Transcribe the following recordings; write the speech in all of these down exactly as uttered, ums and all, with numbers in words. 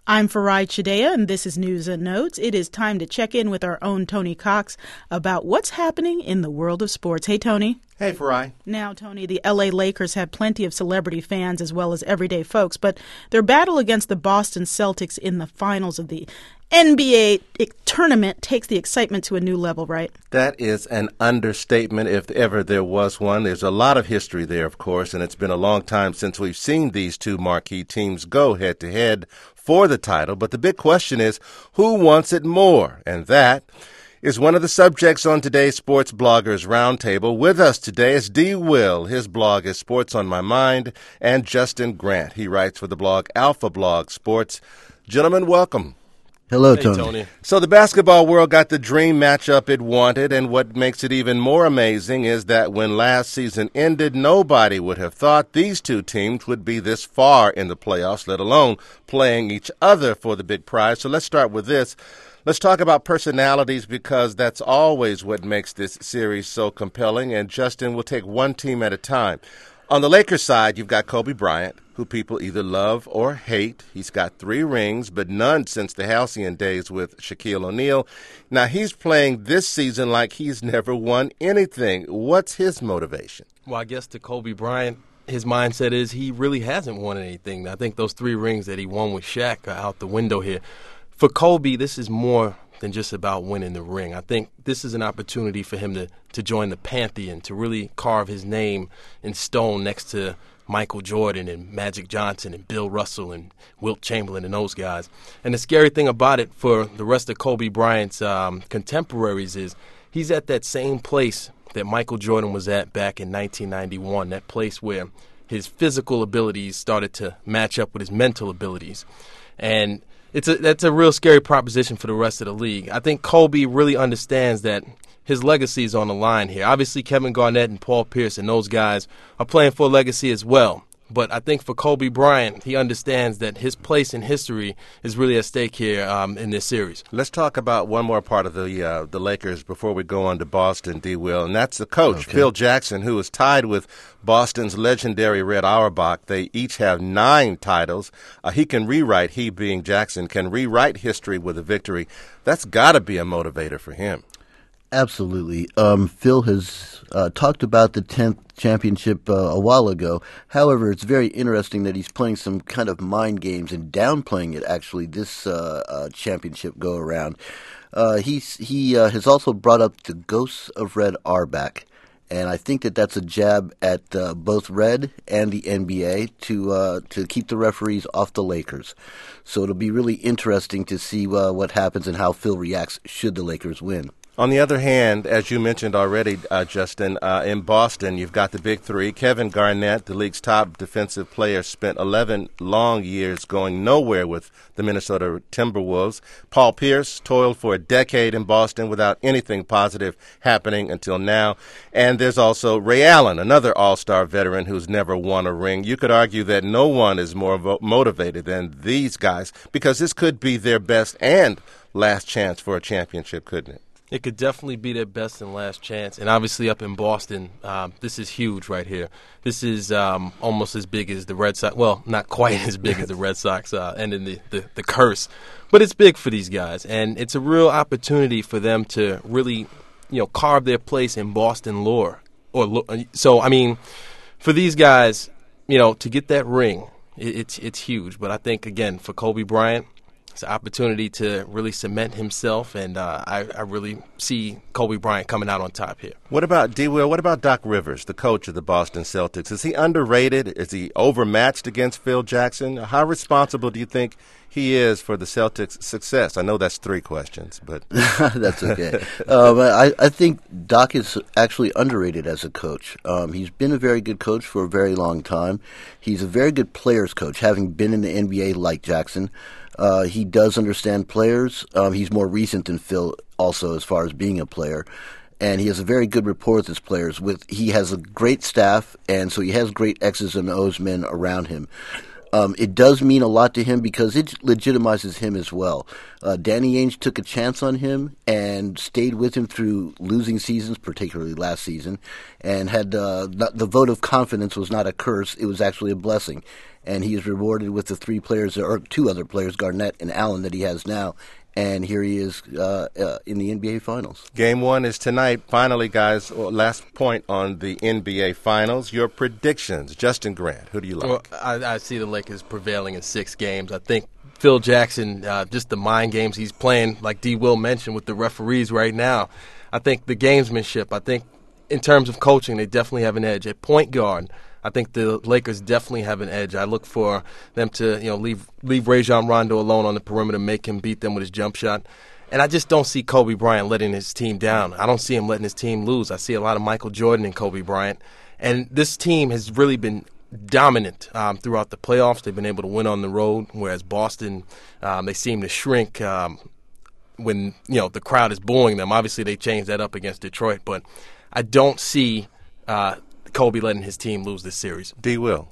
I'm Farai Chidea, and this is News and Notes. It is time to check in with our own Tony Cox about what's happening in the world of sports. Hey, Tony. Hey, Farai. Now, Tony, the L A Lakers have plenty of celebrity fans as well as everyday folks, but their battle against the Boston Celtics in the finals of the N B A tournament takes the excitement to a new level, right? That is an understatement, if ever there was one. There's a lot of history there, of course, and it's been a long time since we've seen these two marquee teams go head-to-head for the title. But the big question is, who wants it more? And that is one of the subjects on today's Sports Bloggers Roundtable. With us today is D. Will. His blog is Sports on My Mind, and Justin Grant. He writes for the blog Alpha Blog Sports. Gentlemen, welcome. Hello, hey, Tony. Tony. So the basketball world got the dream matchup it wanted, and what makes it even more amazing is that when last season ended, nobody would have thought these two teams would be this far in the playoffs, let alone playing each other for the big prize. So let's start with this. Let's talk about personalities, because that's always what makes this series so compelling. And Justin, we'll take one team at a time. On the Lakers side, you've got Kobe Bryant, who people either love or hate. He's got three rings, but none since the halcyon days with Shaquille O'Neal. Now, he's playing this season like he's never won anything. What's his motivation? Well, I guess to Kobe Bryant, his mindset is he really hasn't won anything. I think those three rings that he won with Shaq are out the window here. For Kobe, this is more than just about winning the ring. I think this is an opportunity for him to, to join the Pantheon, to really carve his name in stone next to Michael Jordan and Magic Johnson and Bill Russell and Wilt Chamberlain and those guys. And the scary thing about it for the rest of Kobe Bryant's um, contemporaries is he's at that same place that Michael Jordan was at back in nineteen ninety-one, that place where his physical abilities started to match up with his mental abilities. And It's a that's a real scary proposition for the rest of the league. I think Kobe really understands that his legacy is on the line here. Obviously, Kevin Garnett and Paul Pierce and those guys are playing for a legacy as well. But I think for Kobe Bryant, he understands that his place in history is really at stake here um, in this series. Let's talk about one more part of the uh, the Lakers before we go on to Boston, D. Will, and that's the coach, okay. Phil Jackson, who is tied with Boston's legendary Red Auerbach. They each have nine titles. Uh, he can rewrite, he being Jackson, can rewrite history with a victory. That's got to be a motivator for him. Absolutely. Um, Phil has uh, talked about the tenth championship uh, a while ago. However, it's very interesting that he's playing some kind of mind games and downplaying it, actually, this uh, uh, championship go-around. Uh, he's, he uh, has also brought up the ghosts of Red Auerbach, and I think that that's a jab at uh, both Red and the N B A to uh, to keep the referees off the Lakers. So it'll be really interesting to see uh, what happens and how Phil reacts should the Lakers win. On the other hand, as you mentioned already, uh, Justin, uh, in Boston, you've got the big three. Kevin Garnett, the league's top defensive player, spent eleven long years going nowhere with the Minnesota Timberwolves. Paul Pierce toiled for a decade in Boston without anything positive happening until now. And there's also Ray Allen, another all-star veteran who's never won a ring. You could argue that no one is more vo- motivated than these guys, because this could be their best and last chance for a championship, couldn't it? It could definitely be their best and last chance. And obviously up in Boston, um, this is huge right here. This is um, almost as big as the Red Sox. Well, not quite as big as the Red Sox uh, ending the, the, the curse. But it's big for these guys. And it's a real opportunity for them to really, you know, carve their place in Boston lore. Or So, I mean, for these guys, you know, to get that ring, it, it's it's huge. But I think, again, for Kobe Bryant, it's an opportunity to really cement himself, and uh, I, I really see Kobe Bryant coming out on top here. What about, D. Will, what about Doc Rivers, the coach of the Boston Celtics? Is he underrated? Is he overmatched against Phil Jackson? How responsible do you think he is for the Celtics' success? I know that's three questions, but that's okay. um, I, I think Doc is actually underrated as a coach. Um, he's been a very good coach for a very long time. He's a very good players coach, having been in the N B A like Jackson. Uh, he does understand players. Um, he's more recent than Phil also as far as being a player. And he has a very good rapport with his players. With He has a great staff, and so he has great X's and O's men around him. Um, it does mean a lot to him because it legitimizes him as well. Uh, Danny Ainge took a chance on him and stayed with him through losing seasons, particularly last season, and had uh, the vote of confidence was not a curse; it was actually a blessing. and he is rewarded with the three players, or two other players, Garnett and Allen, that he has now. And here he is uh, uh, in the N B A Finals. Game one is tonight. Finally, guys, last point on the N B A Finals. Your predictions. Justin Grant, who do you like? Well, I, I see the Lakers prevailing in six games. I think Phil Jackson, uh, just the mind games he's playing, like D. Will mentioned, with the referees right now. I think the gamesmanship, I think in terms of coaching, they definitely have an edge. At point guard, I think the Lakers definitely have an edge. I look for them to, you know, leave leave Rajon Rondo alone on the perimeter, make him beat them with his jump shot. And I just don't see Kobe Bryant letting his team down. I don't see him letting his team lose. I see a lot of Michael Jordan and Kobe Bryant. And this team has really been dominant um, throughout the playoffs. They've been able to win on the road, whereas Boston, um, they seem to shrink um, when, you know, the crowd is booing them. Obviously, they changed that up against Detroit. But I don't see uh, Kobe letting his team lose this series. D. Will.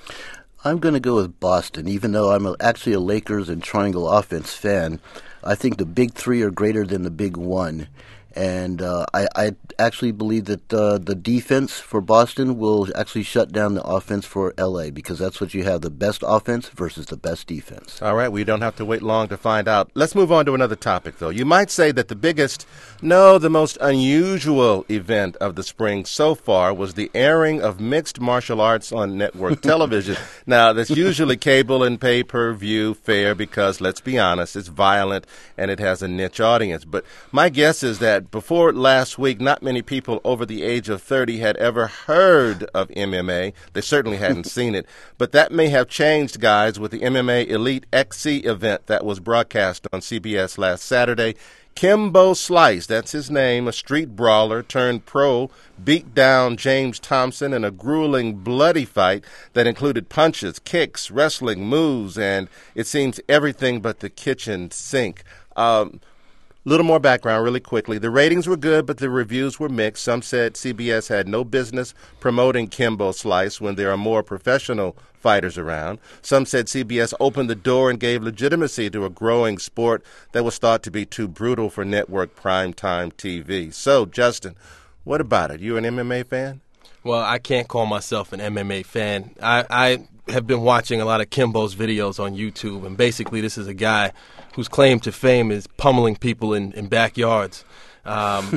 I'm going to go with Boston, even though I'm a, actually a Lakers and Triangle Offense fan. I think the big three are greater than the big one. And uh, I, I actually believe that uh, the defense for Boston will actually shut down the offense for L A, because that's what you have, the best offense versus the best defense. All right, we don't have to wait long to find out. Let's move on to another topic, though. You might say that the biggest, no, the most unusual event of the spring so far was the airing of mixed martial arts on network television. Now, that's usually cable and pay-per-view fare because, let's be honest, it's violent and it has a niche audience. But my guess is that before last week, not many people over the age of thirty had ever heard of M M A. They certainly hadn't seen it. But that may have changed, guys, with the M M A Elite X C event that was broadcast on C B S last Saturday. Kimbo Slice, that's his name, a street brawler turned pro, beat down James Thompson in a grueling, bloody fight that included punches, kicks, wrestling moves, and it seems everything but the kitchen sink. Um, Little more background really quickly. The ratings were good, but the reviews were mixed. Some said C B S had no business promoting Kimbo Slice when there are more professional fighters around. Some said C B S opened the door and gave legitimacy to a growing sport that was thought to be too brutal for network primetime T V. So, Justin, what about it? You an M M A fan? Well, I can't call myself an M M A fan. I, I have been watching a lot of Kimbo's videos on YouTube, and basically this is a guy whose claim to fame is pummeling people in, in backyards. Um,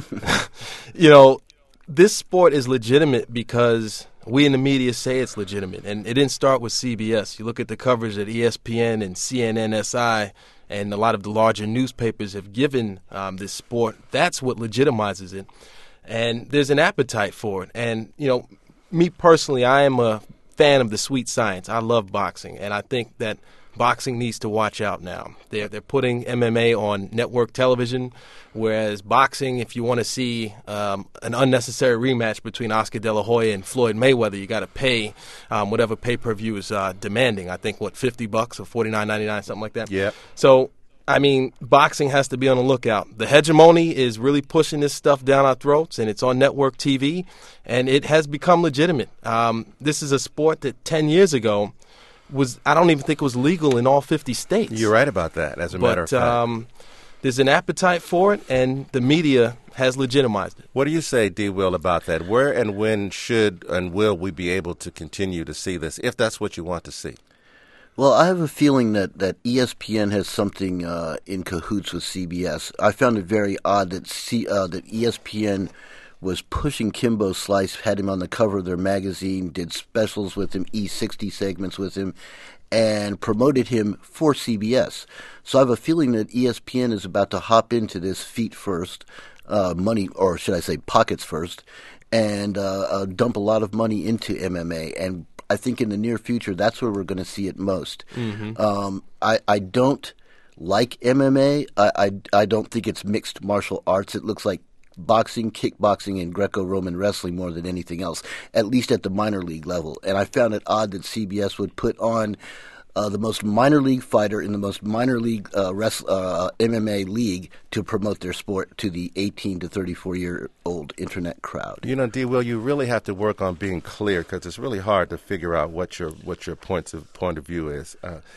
you know, this sport is legitimate because we in the media say it's legitimate, and it didn't start with C B S. You look at the coverage that E S P N and C N N S I and a lot of the larger newspapers have given um, this sport. That's what legitimizes it. And there's an appetite for it. And, you know, me personally, I am a fan of the sweet science. I love boxing, and I think that boxing needs to watch out now. They're, they're putting M M A on network television, whereas boxing, if you want to see um, an unnecessary rematch between Oscar De La Hoya and Floyd Mayweather, you got to pay um, whatever pay-per-view is uh, demanding. I think, what, fifty bucks or forty-nine ninety-nine, something like that? Yeah. So, I mean, boxing has to be on the lookout. The hegemony is really pushing this stuff down our throats, and it's on network T V, and it has become legitimate. Um, this is a sport that ten years ago was, I don't even think it was legal in all fifty states. You're right about that, as a but, matter of fact. Um, there's an appetite for it, and the media has legitimized it. What do you say, D. Will, about that? Where and when should and will we be able to continue to see this, if that's what you want to see? Well, I have a feeling that, that E S P N has something uh, in cahoots with C B S. I found it very odd that C, uh, that E S P N was pushing Kimbo Slice, had him on the cover of their magazine, did specials with him, E sixty segments with him, and promoted him for C B S. So I have a feeling that E S P N is about to hop into this feet first, uh, money, or should I say pockets first, and uh, uh, dump a lot of money into M M A. And I think in the near future, that's where we're going to see it most. Mm-hmm. Um, I, I don't like M M A. I, I, I don't think it's mixed martial arts. It looks like boxing, kickboxing, and Greco-Roman wrestling more than anything else, at least at the minor league level. And I found it odd that C B S would put on uh, the most minor league fighter in the most minor league uh, wrest- uh, M M A league to promote their sport to the eighteen to thirty-four year old internet crowd. You know, D. Will, you really have to work on being clear because it's really hard to figure out what your what your points of point of view is. Uh,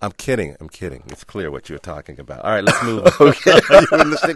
I'm kidding. I'm kidding. It's clear what you're talking about. All right, let's move on. Okay. You were listening?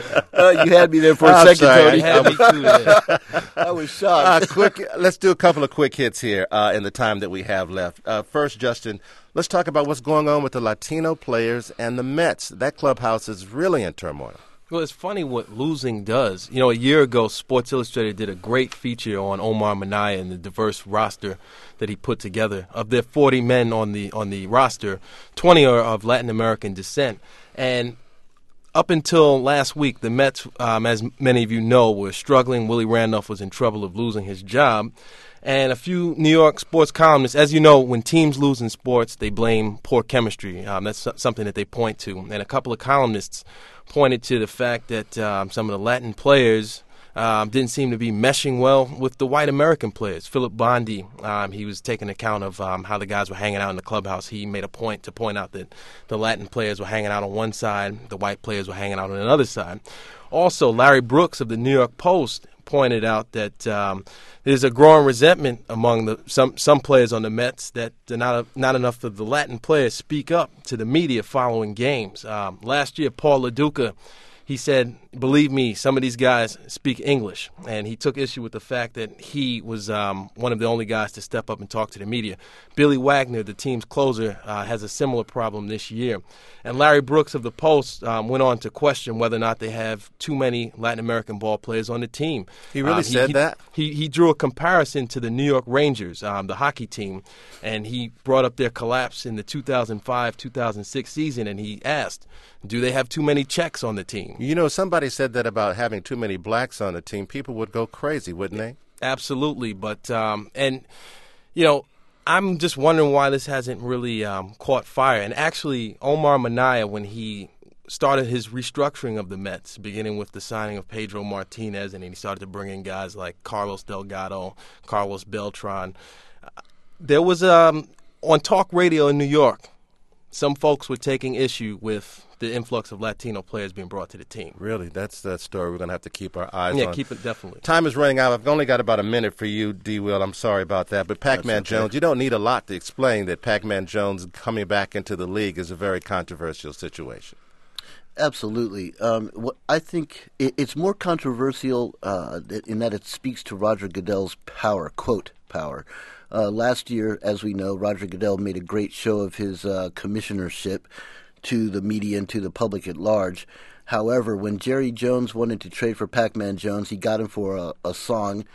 Uh, you had me there for a I'm second, sorry. Tony. I had me too there. I was shocked. Uh, quick. Let's do a couple of quick hits here uh, in the time that we have left. Uh, first, Justin, let's talk about what's going on with the Latino players and the Mets. That clubhouse is really in turmoil. Well, it's funny what losing does. You know, a year ago, Sports Illustrated did a great feature on Omar Minaya and the diverse roster that he put together. Of their forty men on the on the roster, twenty are of Latin American descent. And up until last week, the Mets, um, as many of you know, were struggling. Willie Randolph was in trouble of losing his job. And a few New York sports columnists, as you know, when teams lose in sports, they blame poor chemistry. Um, that's something that they point to. And a couple of columnists pointed to the fact that um, some of the Latin players um, didn't seem to be meshing well with the white American players. Philip Bondi, um, he was taking account of um, how the guys were hanging out in the clubhouse. He made a point to point out that the Latin players were hanging out on one side, the white players were hanging out on another side. Also, Larry Brooks of the New York Post pointed out that um, there's a growing resentment among the some some players on the Mets that not a, not enough of the Latin players speak up to the media following games. Um, last year, Paul LaDuca, he said, believe me, some of these guys speak English. And he took issue with the fact that he was um, one of the only guys to step up and talk to the media. Billy Wagner, the team's closer, uh, has a similar problem this year. And Larry Brooks of the Post um, went on to question whether or not they have too many Latin American ball players on the team. He really um, said he, that? He, he drew a comparison to the New York Rangers, um, the hockey team, and he brought up their collapse in the two thousand five two thousand six season, and he asked, do they have too many Czechs on the team? You know, somebody said that about having too many blacks on the team. People would go crazy, wouldn't they? Absolutely. But, um, and, you know, I'm just wondering why this hasn't really um, caught fire. And actually, Omar Minaya, when he started his restructuring of the Mets, beginning with the signing of Pedro Martinez, and then he started to bring in guys like Carlos Delgado, Carlos Beltran, uh, there was, um, on talk radio in New York, some folks were taking issue with the influx of Latino players being brought to the team. Really? That's that story we're going to have to keep our eyes Yeah, on. keep it definitely. Time is running out. I've only got about a minute for you, D. Will. I'm sorry about that. But Pac-Man okay. Jones, you don't need a lot to explain that Pac-Man Jones coming back into the league is a very controversial situation. Absolutely. Um, what I think it, it's more controversial uh, in that it speaks to Roger Goodell's power, quote, power. Uh, last year, as we know, Roger Goodell made a great show of his uh, commissionership to the media and to the public at large. However, when Jerry Jones wanted to trade for Pac-Man Jones, he got him for a, a song,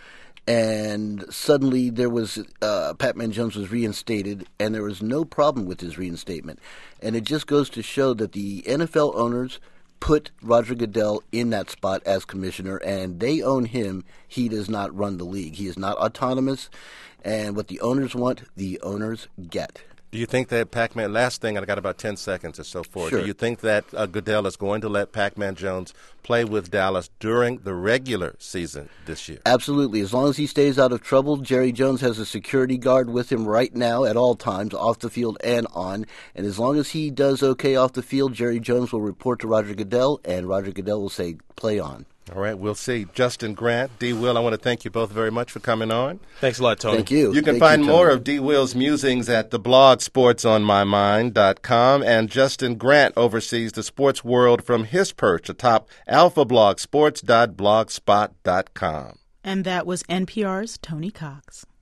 and suddenly there was uh, Pac-Man Jones was reinstated, and there was no problem with his reinstatement. And it just goes to show that the N F L owners put Roger Goodell in that spot as commissioner, and they own him. He does not run the league. He is not autonomous, and what the owners want, the owners get. Do you think that Pac-Man, last thing, I got about ten seconds or so for it. Sure. Do you think that uh, Goodell is going to let Pac-Man Jones play with Dallas during the regular season this year? Absolutely. As long as he stays out of trouble, Jerry Jones has a security guard with him right now at all times, off the field and on. And as long as he does okay off the field, Jerry Jones will report to Roger Goodell, and Roger Goodell will say, play on. All right, we'll see. Justin Grant, D. Will, I want to thank you both very much for coming on. Thanks a lot, Tony. Thank you. You can Thank find you, more Tony. of D. Will's musings at the blog sports on my mind dot com, and Justin Grant oversees the sports world from his perch atop alpha blog sports dot blogspot dot com. And that was N P R's Tony Cox.